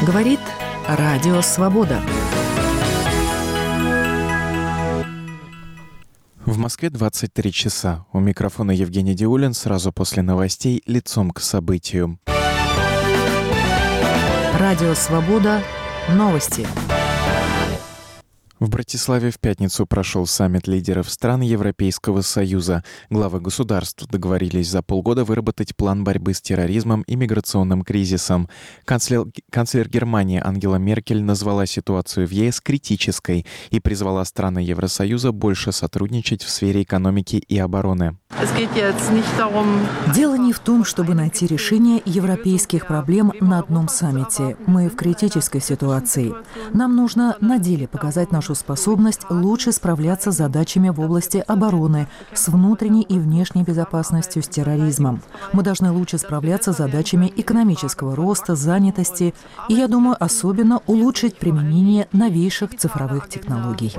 Говорит Радио Свобода. В Москве 23 часа. У микрофона Евгений Диулин. Сразу после новостей лицом к событию. Радио Свобода. Новости. В Братиславе в пятницу прошел саммит лидеров стран Европейского Союза. Главы государств договорились за полгода выработать план борьбы с терроризмом и миграционным кризисом. Канцлер Германии Ангела Меркель назвала ситуацию в ЕС критической и призвала страны Евросоюза больше сотрудничать в сфере экономики и обороны. Дело не в том, чтобы найти решение европейских проблем на одном саммите. Мы в критической ситуации. Нам нужно на деле показать нашу способность лучше справляться с задачами в области обороны, с внутренней и внешней безопасностью, с терроризмом. Мы должны лучше справляться с задачами экономического роста, занятости и, я думаю, особенно улучшить применение новейших цифровых технологий.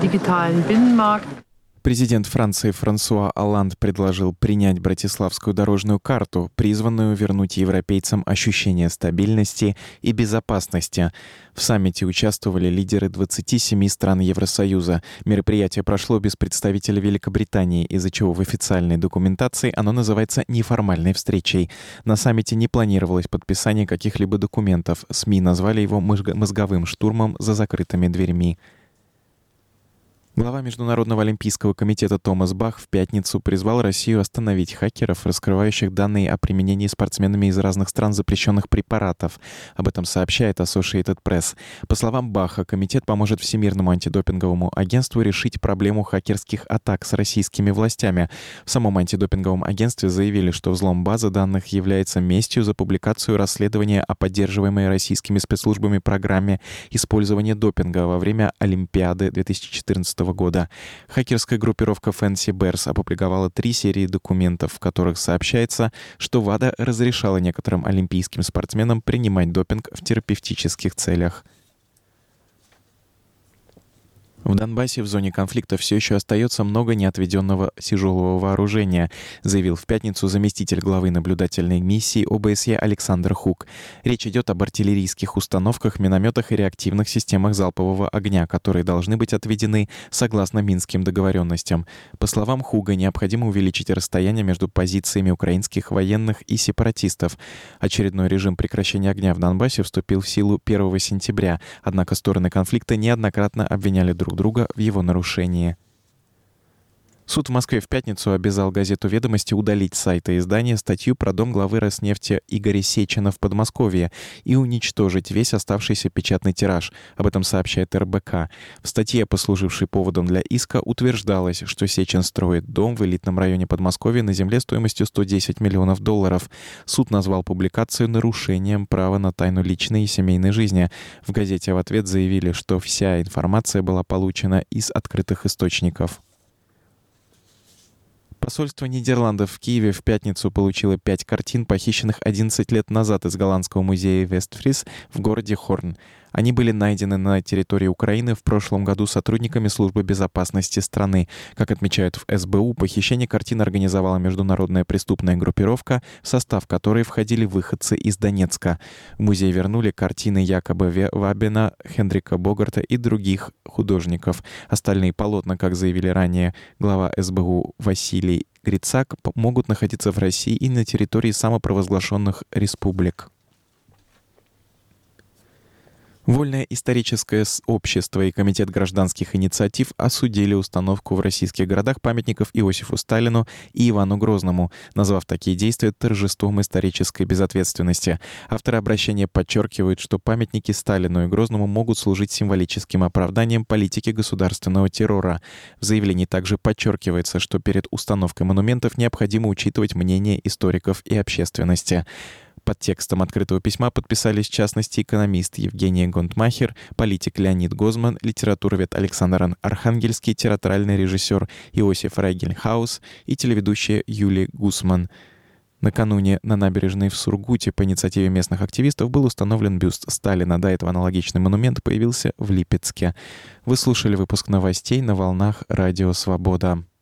Президент Франции Франсуа Олланд предложил принять Братиславскую дорожную карту, призванную вернуть европейцам ощущение стабильности и безопасности. В саммите участвовали лидеры 27 стран Евросоюза. Мероприятие прошло без представителя Великобритании, из-за чего в официальной документации оно называется неформальной встречей. На саммите не планировалось подписание каких-либо документов. СМИ назвали его мозговым штурмом за закрытыми дверьми. Глава Международного олимпийского комитета Томас Бах в пятницу призвал Россию остановить хакеров, раскрывающих данные о применении спортсменами из разных стран запрещенных препаратов. Об этом сообщает Associated Press. По словам Баха, комитет поможет Всемирному антидопинговому агентству решить проблему хакерских атак с российскими властями. В самом антидопинговом агентстве заявили, что взлом базы данных является местью за публикацию расследования о поддерживаемой российскими спецслужбами программе использования допинга во время Олимпиады 2014 года. Хакерская группировка Fancy Bears опубликовала 3 серии документов, в которых сообщается, что ВАДА разрешала некоторым олимпийским спортсменам принимать допинг в терапевтических целях. В Донбассе в зоне конфликта все еще остается много неотведенного тяжелого вооружения, заявил в пятницу заместитель главы наблюдательной миссии ОБСЕ Александр Хук. Речь идет об артиллерийских установках, минометах и реактивных системах залпового огня, которые должны быть отведены согласно Минским договоренностям. По словам Хуга, необходимо увеличить расстояние между позициями украинских военных и сепаратистов. Очередной режим прекращения огня в Донбассе вступил в силу 1 сентября, однако стороны конфликта неоднократно обвиняли друг друга в его нарушении. Суд в Москве в пятницу обязал газету «Ведомости» удалить с сайта издания статью про дом главы Роснефти Игоря Сечина в Подмосковье и уничтожить весь оставшийся печатный тираж. Об этом сообщает РБК. В статье, послужившей поводом для иска, утверждалось, что Сечин строит дом в элитном районе Подмосковья на земле стоимостью $110 миллионов. Суд назвал публикацию нарушением права на тайну личной и семейной жизни. В газете в ответ заявили, что вся информация была получена из открытых источников. Посольство Нидерландов в Киеве в пятницу получило 5 картин, похищенных 11 лет назад из голландского музея Вестфрис в городе Хорн. Они были найдены на территории Украины в прошлом году сотрудниками службы безопасности страны. Как отмечают в СБУ, похищение картин организовала международная преступная группировка, в состав которой входили выходцы из Донецка. В музей вернули картины Якоба Вабена, Хендрика Богарта и других художников. Остальные полотна, как заявили ранее глава СБУ Василий Грицак, могут находиться в России и на территории самопровозглашенных республик. Вольное историческое общество и Комитет гражданских инициатив осудили установку в российских городах памятников Иосифу Сталину и Ивану Грозному, назвав такие действия торжеством исторической безответственности. Авторы обращения подчеркивают, что памятники Сталину и Грозному могут служить символическим оправданием политики государственного террора. В заявлении также подчеркивается, что перед установкой монументов необходимо учитывать мнение историков и общественности. Под текстом открытого письма подписались, в частности, экономист Евгения Гонтмахер, политик Леонид Гозман, литературовед Александр Архангельский, театральный режиссер Иосиф Райгельхаус и телеведущая Юлия Гусман. Накануне на набережной в Сургуте по инициативе местных активистов был установлен бюст Сталина. До этого аналогичный монумент появился в Липецке. Вы слушали выпуск новостей на волнах Радио Свобода.